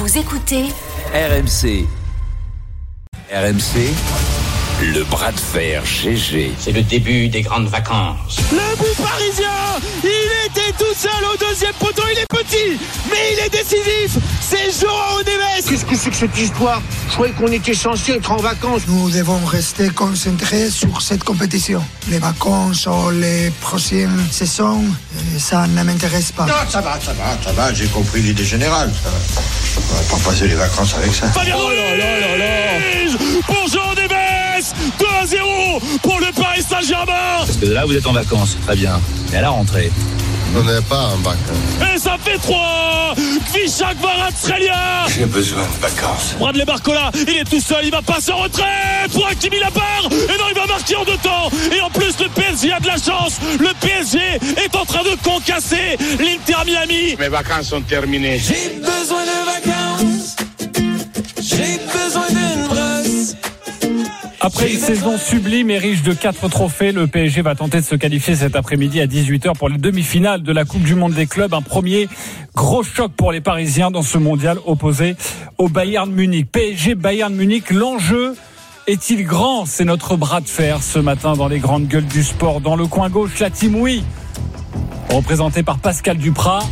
Vous écoutez RMC. RMC, le bras de fer GG. C'est le début des grandes vacances. Le but parisien, il était tout seul au deuxième poteau, il est petit, mais il est décisif. C'est João Neves. Qu'est-ce que c'est que cette histoire ? Je croyais qu'on était censé être en vacances. Nous devons rester concentrés sur cette compétition. Les vacances ou les prochaines saisons, ça ne m'intéresse pas. Non, ça va, j'ai compris l'idée générale. On va pas passer les vacances avec ça. Fabien Ruiz pour João Neves, 2-0 pour le Paris Saint-Germain. Parce que là, vous êtes en vacances, très bien. Mais à la rentrée, on n'est pas en vacances. Et ça fait 3. Kvichak Kvaratskhelia. J'ai besoin de vacances. Bradley Barcola, il est tout seul, il va passer en retrait pour Hakimi Labar. Et non, il va marquer en 2 temps. Et en plus, le PSG a de la chance. Le PSG est en train de concasser l'Inter Miami. Mes vacances sont terminées. J'ai besoin de vacances. J'ai besoin d'une brosse. Après une saison sublime et riche de 4 trophées, le PSG va tenter de se qualifier cet après-midi à 18h pour les demi-finales de la Coupe du Monde des clubs. Un premier gros choc pour les Parisiens dans ce mondial opposé au Bayern Munich. PSG Bayern Munich, l'enjeu est-il grand ? C'est notre bras de fer ce matin dans les grandes gueules du sport. Dans le coin gauche, la team oui, représentée par Pascal Duprat.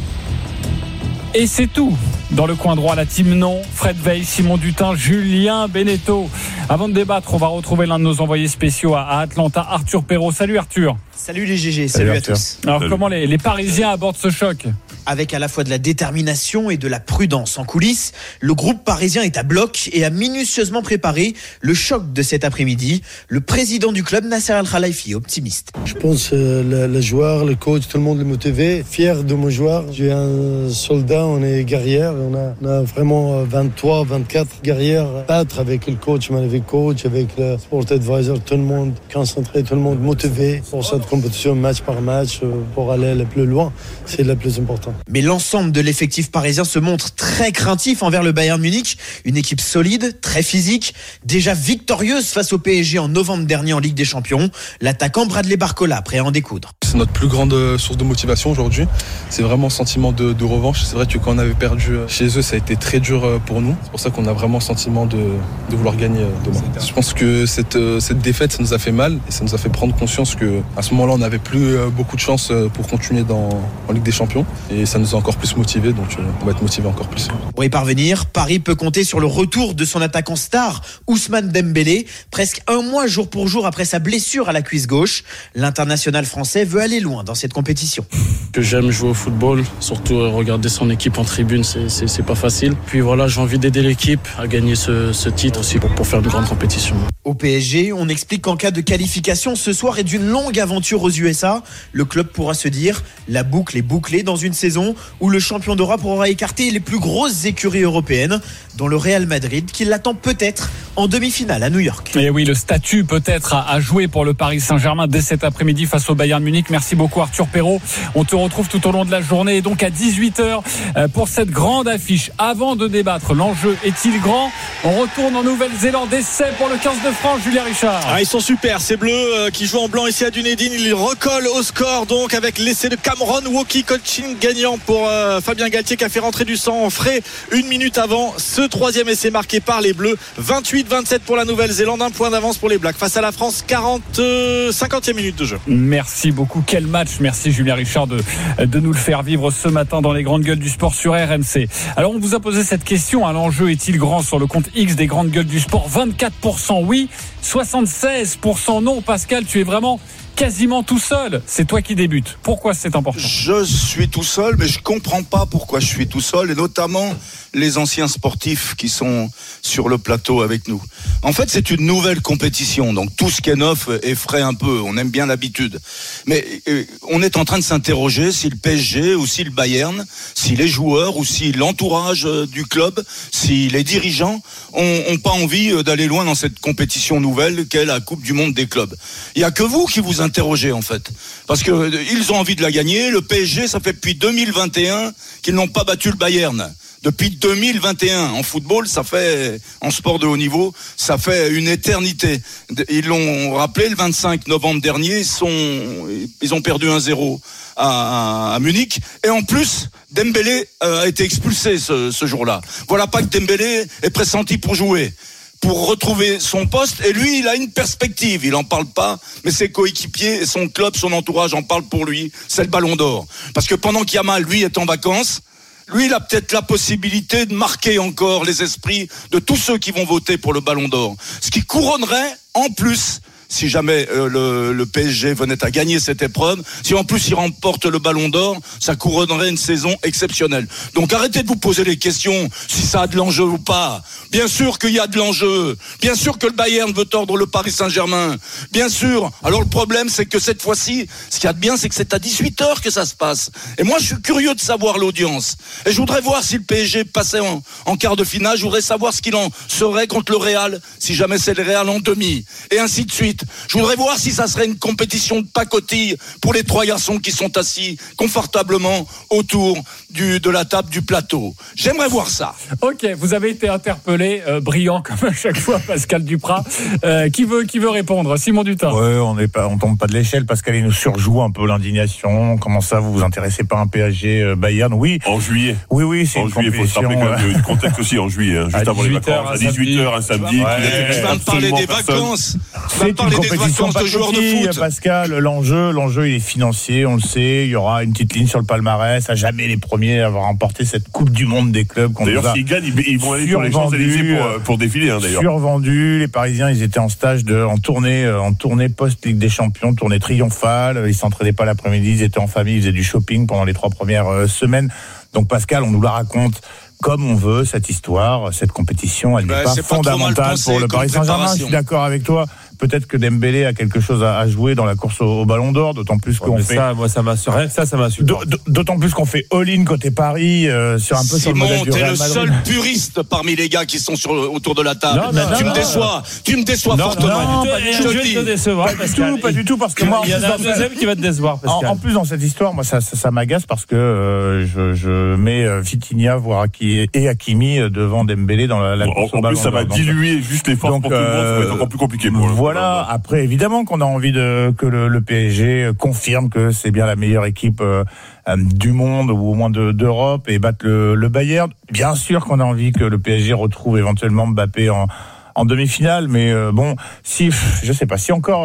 Et c'est tout. Dans le coin droit, la team non. Fred Veil, Simon Dutin, Julien Beneteau. Avant de débattre, on va retrouver l'un de nos envoyés spéciaux à Atlanta, Arthur Perrault. Salut Arthur. Salut les GG, salut à tous. Alors comment les Parisiens abordent ce choc ? Avec à la fois de la détermination et de la prudence en coulisses, le groupe parisien est à bloc et a minutieusement préparé le choc de cet après-midi. Le président du club, Nasser Al-Khelaifi, est optimiste. Je pense que les joueurs, les coachs, tout le monde est motivé, fier de mon joueur. Je suis un soldat, on est guerrière. On a vraiment 23, 24 guerrières à battre avec le coach, avec le sport advisor, tout le monde concentré, tout le monde motivé pour cette compétition match par match pour aller le plus loin. C'est le plus important. Mais l'ensemble de l'effectif parisien se montre très craintif envers le Bayern Munich. Une équipe solide, très physique, déjà victorieuse face au PSG en novembre dernier en Ligue des Champions. L'attaquant Bradley Barcola, prêt à en découdre. C'est notre plus grande source de motivation aujourd'hui. C'est vraiment un sentiment de revanche. C'est vrai que quand on avait perdu chez eux, ça a été très dur pour nous. C'est pour ça qu'on a vraiment le sentiment de vouloir gagner demain. Je pense que cette défaite, ça nous a fait mal et ça nous a fait prendre conscience qu'à ce moment-là, on n'avait plus beaucoup de chance pour continuer en Ligue des Champions. Et ça nous a encore plus motivés, donc on va être motivés encore plus. Pour y parvenir, Paris peut compter sur le retour de son attaquant star, Ousmane Dembélé, presque un mois jour pour jour après sa blessure à la cuisse gauche. L'international français veut aller loin dans cette compétition. Que j'aime jouer au football, surtout regarder son équipe en tribune, c'est pas facile. Puis voilà, j'ai envie d'aider l'équipe à gagner ce titre aussi pour faire une grande compétition. Au PSG, on explique qu'en cas de qualification ce soir et d'une longue aventure aux USA, le club pourra se dire la boucle est bouclée dans une saison où le champion d'Europe aura écarté les plus grosses écuries européennes, dont le Real Madrid, qui l'attend peut-être en demi-finale à New York. Et oui, le statut peut-être à jouer pour le Paris Saint-Germain dès cet après-midi face au Bayern Munich. Merci beaucoup Arthur Perrault. On te retrouve tout au long de la journée et donc à 18h pour cette grande affiche. Avant de débattre, l'enjeu est-il grand ? On retourne en Nouvelle-Zélande, essai pour le 15 de France, Julien Richard. Ils sont super, ces Bleus qui jouent en blanc ici à Dunedin. Ils recollent au score donc avec l'essai de Cameron Woki-Cochin gagnant pour Fabien Galtier qui a fait rentrer du sang frais une minute avant ce troisième essai marqué par les Bleus. 28-27 pour la Nouvelle-Zélande, un point d'avance pour les Blacks face à la France. 50e minute de jeu. Merci beaucoup, quel match. Merci Julien Richard de nous le faire vivre ce matin dans les grandes gueules du sport sur RMC. Alors on vous a posé cette question, l'enjeu est-il grand sur le compte X des grandes gueules du sport ? 24% oui, 76% non. Pascal, tu es vraiment quasiment tout seul. C'est toi qui débutes. Pourquoi c'est important ? Je suis tout seul, mais je comprends pas pourquoi je suis tout seul, et notamment les anciens sportifs qui sont sur le plateau avec nous. En fait, c'est une nouvelle compétition, donc tout ce qui est neuf effraie un peu. On aime bien l'habitude. Mais on est en train de s'interroger si le PSG ou si le Bayern, si les joueurs ou si l'entourage du club, si les dirigeants ont pas envie d'aller loin dans cette compétition nouvelle qu'est la Coupe du Monde des clubs. Il y a que vous qui vous interrogez en fait, parce que ils ont envie de la gagner. Le PSG, ça fait depuis 2021 qu'ils n'ont pas battu le Bayern. Depuis 2021, en football, en sport de haut niveau, ça fait une éternité. Ils l'ont rappelé le 25 novembre dernier, ils ont perdu 1-0 à Munich. Et en plus, Dembélé a été expulsé ce jour-là. Voilà pas que Dembélé est pressenti pour jouer, pour retrouver son poste. Et lui, il a une perspective. Il en parle pas, mais ses coéquipiers, son club, son entourage en parlent pour lui. C'est le Ballon d'Or. Parce que pendant qu'Yamal, lui, est en vacances, lui, il a peut-être la possibilité de marquer encore les esprits de tous ceux qui vont voter pour le Ballon d'Or. Ce qui couronnerait, en plus, si jamais le PSG venait à gagner cette épreuve, si en plus il remporte le Ballon d'Or, ça couronnerait une saison exceptionnelle. Donc arrêtez de vous poser les questions si ça a de l'enjeu ou pas. Bien sûr qu'il y a de l'enjeu. Bien sûr que le Bayern veut tordre le Paris Saint-Germain. Bien sûr. Alors le problème, c'est que cette fois-ci, ce qu'il y a de bien, c'est que c'est à 18h que ça se passe. Et moi, je suis curieux de savoir l'audience. Et je voudrais voir si le PSG passait en quart de finale. Je voudrais savoir ce qu'il en serait contre le Real, si jamais c'est le Real en demi. Et ainsi de suite. Je voudrais voir si ça serait une compétition de pacotille pour les 3 garçons qui sont assis confortablement autour de la table du plateau. J'aimerais voir ça. Ok, vous avez été interpellé, brillant comme à chaque fois, Pascal Duprat. Qui veut répondre? Simon Dutin. Ouais, on tombe pas de l'échelle. Pascal, il nous surjoue un peu l'indignation. Comment ça, vous vous intéressez pas à un PSG Bayern? Oui. En juillet. Oui, c'est une compétition. Il faut se rappeler quand même du contexte aussi en juillet, juste avant les vacances. À 18h un samedi. Tu vas me parler des vacances. C'est une compétition de joueurs de foot. Pascal, l'enjeu, il est financier, on le sait. Il y aura une petite ligne sur le palmarès. À jamais les premiers à avoir remporté cette Coupe du Monde des clubs. D'ailleurs, s'ils gagnent, ils vont aller sur les Champs-Élysées pour défiler. D'ailleurs. Survendu. Les Parisiens, ils étaient en stage en tournée post-Ligue des Champions, tournée triomphale. Ils s'entraînaient pas l'après-midi, ils étaient en famille, ils faisaient du shopping pendant les 3 premières semaines. Donc Pascal, on nous la raconte comme on veut, cette histoire, cette compétition, elle n'est pas fondamentale pour le Paris Saint-Germain. Je suis d'accord avec toi. Peut-être que Dembélé a quelque chose à jouer dans la course au Ballon d'Or, d'autant plus qu'on fait. Ça m'assure. D'autant plus qu'on fait all-in côté Paris sur un peu sur le modèle du Real Madrid. Simon, t'es le seul puriste parmi les gars qui sont autour de la table. Tu me déçois fortement. Je vais te décevoir. Pas du tout, parce que moi, il y en a un deuxième qui va te décevoir. En plus, dans cette histoire, moi, ça m'agace parce que je mets Vitinha, voire et Hakimi devant Dembélé dans la course au Ballon d'Or. En plus, ça va diluer juste les forces pour tout le monde. Ça va être encore plus compliqué. Voilà. Après, évidemment qu'on a envie que le PSG confirme que c'est bien la meilleure équipe du monde ou au moins d'Europe et batte le Bayern. Bien sûr qu'on a envie que le PSG retrouve éventuellement Mbappé en demi-finale, mais je sais pas si encore.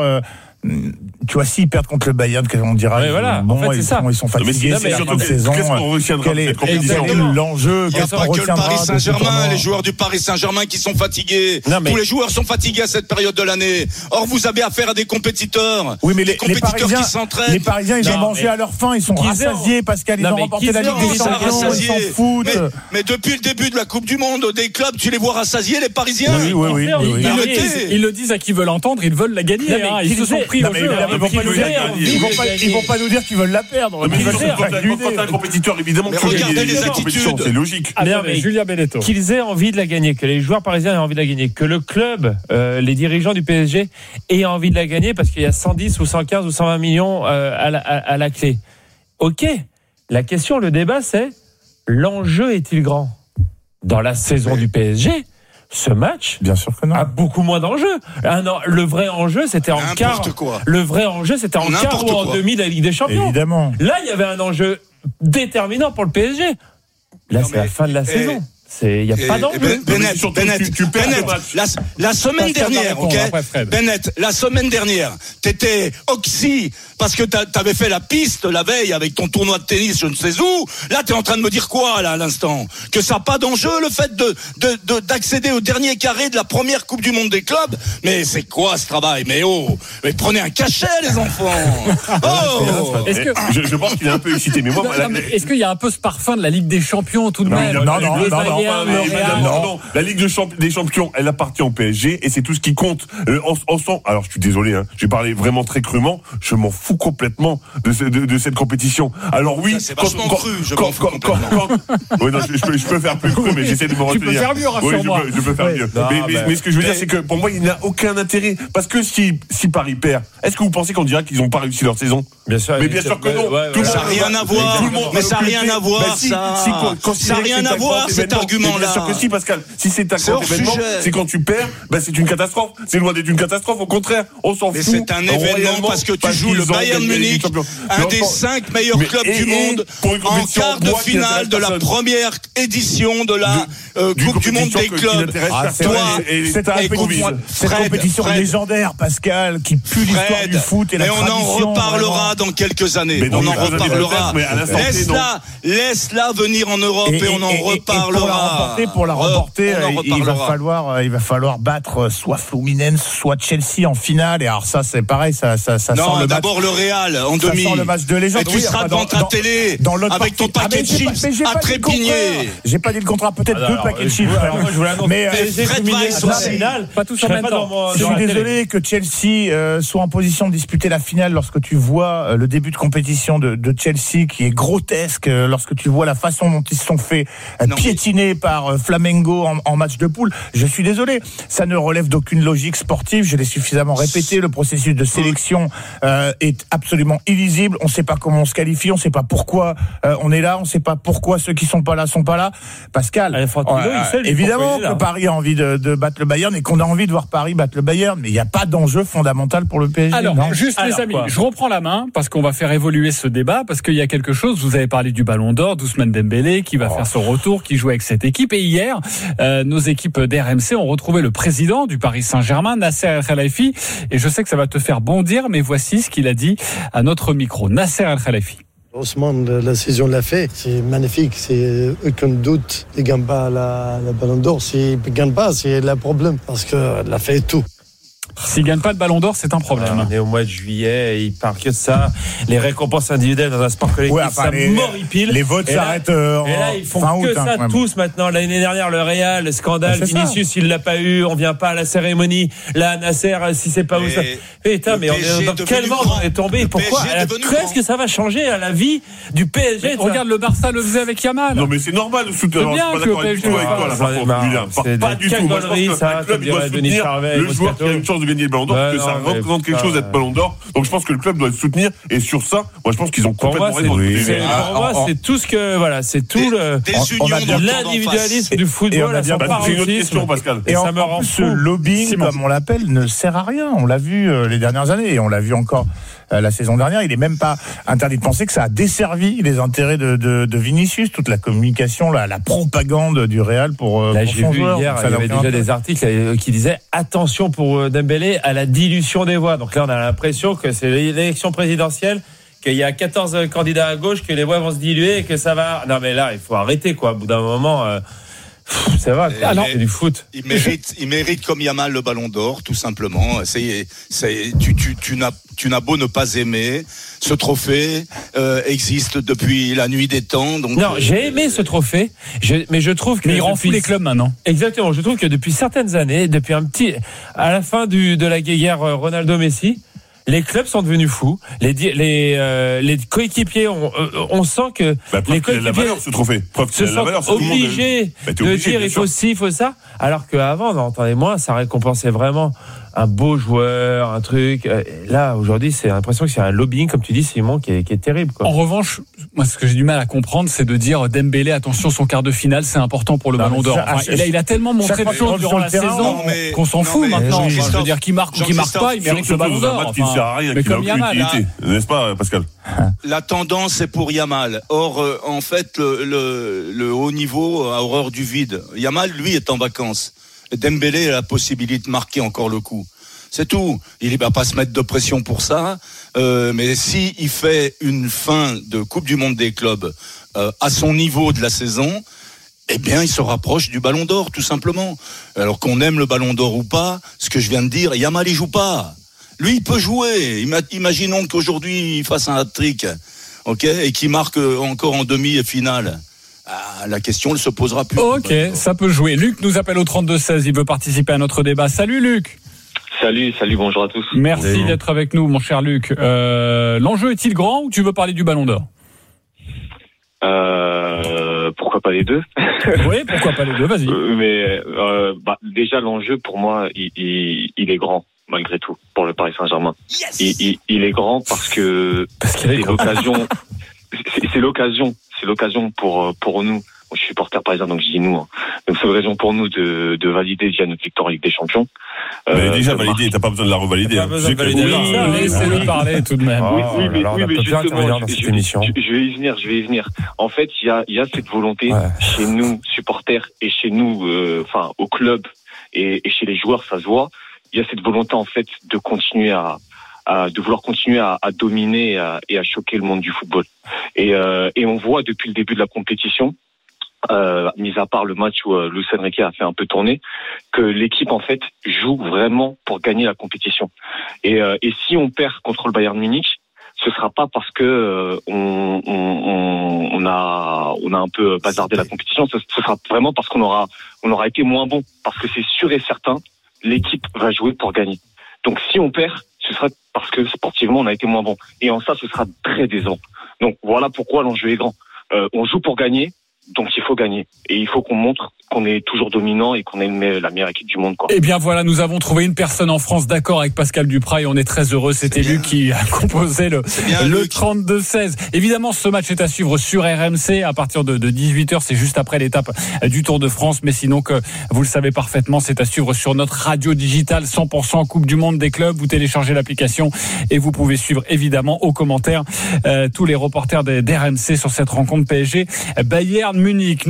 Tu vois, s'ils perdent contre le Bayern, on dira ils sont fatigués, c'est la fin de saison. Quel est l'enjeu? Il n'y a pas que le Paris Saint-Germain, les joueurs du Paris Saint-Germain qui sont fatigués. Tous les joueurs sont fatigués à cette période de l'année. Or, vous avez affaire à des compétiteurs. Oui, mais les compétiteurs qui s'entraînent. Les Parisiens, ils ont mangé à leur faim, ils sont rassasiés, Pascal, ils ont remporté la Ligue des Champions, ils s'en foutent. Mais depuis le début de la Coupe du Monde, des clubs, tu les vois rassasiés, les Parisiens? Oui. Ils le disent à qui veulent l'entendre, ils veulent la gagner. Ils se sont pris au jeu. Ils vont pas nous dire qu'ils veulent la perdre. Quand un compétiteur, évidemment, mais regardez les attitudes. C'est logique. Julien Benedetto. Qu'ils aient envie de la gagner, que les joueurs parisiens aient envie de la gagner, que le club, les dirigeants du PSG aient envie de la gagner parce qu'il y a 110 ou 115 ou 120 millions à la clé. Ok. La question, le débat, c'est l'enjeu est-il grand dans la saison du PSG? Ce match, bien sûr que non, a beaucoup moins d'enjeux. Le vrai enjeu, c'était en quart. Le vrai enjeu, c'était en quart ou en demi de la Ligue des Champions. Évidemment. Là, il y avait un enjeu déterminant pour le PSG. Là, c'est la fin de la saison. Il n'y a pas d'enjeu. Bennett, la semaine dernière, Bennett, la semaine dernière, t'étais oxy parce que t'avais fait la piste la veille avec ton tournoi de tennis, je ne sais où. Là, t'es en train de me dire quoi, là, à l'instant? Que ça n'a pas d'enjeu, le fait d'accéder au dernier carré de la première Coupe du Monde des clubs? Mais c'est quoi ce travail? Mais prenez un cachet, les enfants! Je pense qu'il est un peu excité, mais moi, est-ce qu'il y a un peu ce parfum de la Ligue des Champions tout de même? Non. Non. La Ligue des Champions, elle appartient au PSG et c'est tout ce qui compte. Alors, je suis désolé, j'ai parlé vraiment très crûment. Je m'en fous complètement de cette compétition. Alors oui, c'est vachement cru. Je m'en fous complètement. Oui, non, je peux faire plus cru, mais j'essaie de me retenir. Tu peux faire mieux, rassure-moi. Oui, je peux faire mieux. Mais ce que je veux dire, c'est que pour moi, il n'a aucun intérêt. Parce que si Paris perd, est-ce que vous pensez qu'on dirait qu'ils n'ont pas réussi leur saison? Bien sûr. Mais bien sûr que non. Ça n'a rien à voir. Mais ça n'a rien à voir, ça. Ça n'a rien à voir, cet argument-là. Bien sûr que si, Pascal. Si c'est un grand événement, c'est quand tu perds, c'est une catastrophe. C'est loin d'être une catastrophe. Au contraire, on s'en fout. Mais c'est un événement parce que tu joues le Bayern Munich, un des 5 meilleurs clubs du monde, en quart de finale de la première édition de la Coupe du Monde des clubs. Cette compétition légendaire, Pascal, qui pue l'histoire du foot et la tradition. Mais on en reparlera dans quelques années. On en reparlera. Laisse-la venir en Europe et on en reparlera. Pour la remporter, il va falloir battre soit Fluminense, soit Chelsea en finale. Et alors ça, c'est pareil, ça sent le match. D'abord le Real en demi. Ça sent le match de légende. Et tu seras devant ta télé avec ton paquet de chips à trépigner. J'ai pas dit le contraire, peut-être 2 paquets de chips. Mais Fred Weiss en finale, pas tous en même temps. Je suis désolé que Chelsea soit en position de disputer la finale lorsque tu vois le début de compétition de Chelsea qui est grotesque, lorsque tu vois la façon dont ils se sont fait piétiner par Flamengo en match de poule. Je suis désolé, ça ne relève d'aucune logique sportive, je l'ai suffisamment répété, le processus de sélection est absolument illisible, on ne sait pas comment on se qualifie, on ne sait pas pourquoi on est là, on ne sait pas pourquoi ceux qui sont pas là sont pas là. Pascal, évidemment que Paris a envie de battre le Bayern et qu'on a envie de voir Paris battre le Bayern, mais il n'y a pas d'enjeu fondamental pour le PSG. Alors, les amis, je reprends la main parce qu'on va faire évoluer ce débat, parce qu'il y a quelque chose, vous avez parlé du Ballon d'Or, d'Ousmane Dembélé qui va faire son retour, qui joue avec cette équipe, et hier nos équipes d'RMC ont retrouvé le président du Paris Saint-Germain, Nasser El-Khelaifi, et je sais que ça va te faire bondir, mais voici ce qu'il a dit à notre micro. Nasser El-Khelaifi. Ousmane, la saison l'a fait, c'est magnifique, c'est aucun doute, il ne gagne pas la Ballon d'Or, s'il ne gagne pas, c'est le problème, parce qu'il a fait tout. S'il ne gagne pas le Ballon d'Or, c'est un problème. On est au mois de juillet, il parle que de ça. Les récompenses individuelles dans un sport collectif, ça m'horripile. Les votes s'arrêtent en fin août. Et là, ils font que ça tous maintenant. L'année dernière, le Real, le scandale, Vinicius, il l'a pas eu, on vient pas à la cérémonie. Là, Nasser, si c'est pas où ça. Putain, mais dans quel monde on est tombé? Pourquoi? Est-ce que ça va changer à la vie du PSG? Regarde, le Barça le faisait avec Yamal. Non, mais c'est normal de soutenir. Je suis pas d'accord avec toi, pas du tout. Moi, je pense qu'un club doit soutenir le joueur qui a une chance de gagner le Ballon d'Or, parce que ça représente quelque chose d'être Ballon d'Or. Donc je pense que le club doit le soutenir. Et sur ça, moi je pense qu'ils ont complètement raison. Pour moi, c'est tout ce que c'est tout l'individualisme du football. C'est une autre question, Pascal. Et ça me rend fou. Ce lobbying, comme on l'appelle, ne sert à rien. On l'a vu les dernières années et on l'a vu encore la saison dernière. Il n'est même pas interdit de penser que ça a desservi les intérêts de Vinicius, toute la communication, la propagande du Real pour j'ai vu joueur. Hier, il y avait déjà des articles qui disaient attention pour Dembélé à la dilution des voix. Donc là, on a l'impression que c'est l'élection présidentielle, qu'il y a 14 candidats à gauche, que les voix vont se diluer et que ça va. Non, mais là, il faut arrêter, quoi. Au bout d'un moment. C'est vrai, c'est du foot. Il mérite comme Yamal le Ballon d'Or, tout simplement. Tu n'as beau ne pas aimer, ce trophée existe depuis la nuit des temps. Donc non, j'ai aimé ce trophée, mais je trouve que il rend fou les clubs maintenant. Exactement, je trouve que depuis certaines années, à la fin de la guerre Ronaldo-Messi, les clubs sont devenus fous. Les coéquipiers, on sent que les coéquipiers la valeur, ce trophée. Se sont obligés de dire il faut ci, il faut ça. Alors qu'avant, on entendait moins, ça récompensait vraiment un beau joueur, un truc. Là, aujourd'hui, c'est l'impression que c'est un lobbying, comme tu dis, Simon, qui est terrible, quoi. En revanche, moi, ce que j'ai du mal à comprendre, c'est de dire Dembélé, attention, son quart de finale, c'est important pour le Ballon d'Or. Il a tellement montré de choses durant la saison qu'on s'en fout maintenant. Je veux dire, qui marque ou qui marque pas, il mérite le Ballon d'Or. Qui ne sert à rien, qui n'a aucune utilité, n'est-ce pas, Pascal? La tendance est pour Yamal. Or, en fait, le haut niveau a horreur du vide. Yamal, lui, est en vacances. Dembélé a la possibilité de marquer encore le coup. C'est tout. Il ne va pas se mettre de pression pour ça. Mais si il fait une fin de Coupe du Monde des clubs à son niveau de la saison, eh bien, il se rapproche du Ballon d'Or, tout simplement. Alors qu'on aime le Ballon d'Or ou pas, ce que je viens de dire, Yamal, il joue pas. Lui, il peut jouer. Imaginons qu'aujourd'hui, il fasse un hat-trick, ok, et qu'il marque encore en demi-finale. la question ne se posera plus. Ok, ça peut jouer. Luc nous appelle au 32-16, il veut participer à notre débat. Salut Luc. Salut, bonjour à tous. Merci d'être avec nous, mon cher Luc. L'enjeu est-il grand ou tu veux parler du Ballon d'Or ? Pourquoi pas les deux ? Oui, pourquoi pas les deux, vas-y. Déjà, l'enjeu, pour moi, il est grand, malgré tout, pour le Paris Saint-Germain. Yes, il est grand parce que c'est l'occasion, c'est l'occasion pour nous. Je suis supporter parisien, donc je dis nous. Donc c'est l'occasion pour nous de valider déjà notre victoire en Ligue des Champions. Elle est déjà validée, t'as pas besoin de la revalider. Laissez-le parler tout de même. Oui, mais justement, je vais y venir. En fait, il y a cette volonté chez nous, supporters, et chez nous, au club et chez les joueurs, ça se voit. Il y a cette volonté, en fait, de continuer de vouloir continuer à dominer et à choquer le monde du football. Et on voit depuis le début de la compétition, mis à part le match où Luis Enrique a fait un peu tourner, que l'équipe en fait joue vraiment pour gagner la compétition. Et si on perd contre le Bayern Munich, ce sera pas parce que on a un peu bazardé la compétition, ce sera vraiment parce qu'on aura été moins bon, parce que c'est sûr et certain, l'équipe va jouer pour gagner. Donc si on perd, ce sera parce que sportivement on a été moins bon. Et en ça, ce sera très décevant. Donc voilà pourquoi l'enjeu est grand. On joue pour gagner. Donc il faut gagner et il faut qu'on montre qu'on est toujours dominant et qu'on est la meilleure équipe du monde, quoi. Eh bien voilà, nous avons trouvé une personne en France d'accord avec Pascal Duprat et on est très heureux. C'était Luc qui a composé le 32-16. Évidemment, ce match est à suivre sur RMC à partir de 18h. C'est juste après l'étape du Tour de France. Mais sinon, que vous le savez parfaitement, c'est à suivre sur notre radio digitale 100% Coupe du Monde des clubs. Vous téléchargez l'application et vous pouvez suivre évidemment aux commentaires tous les reporters d'RMC sur cette rencontre PSG Bayern Munich.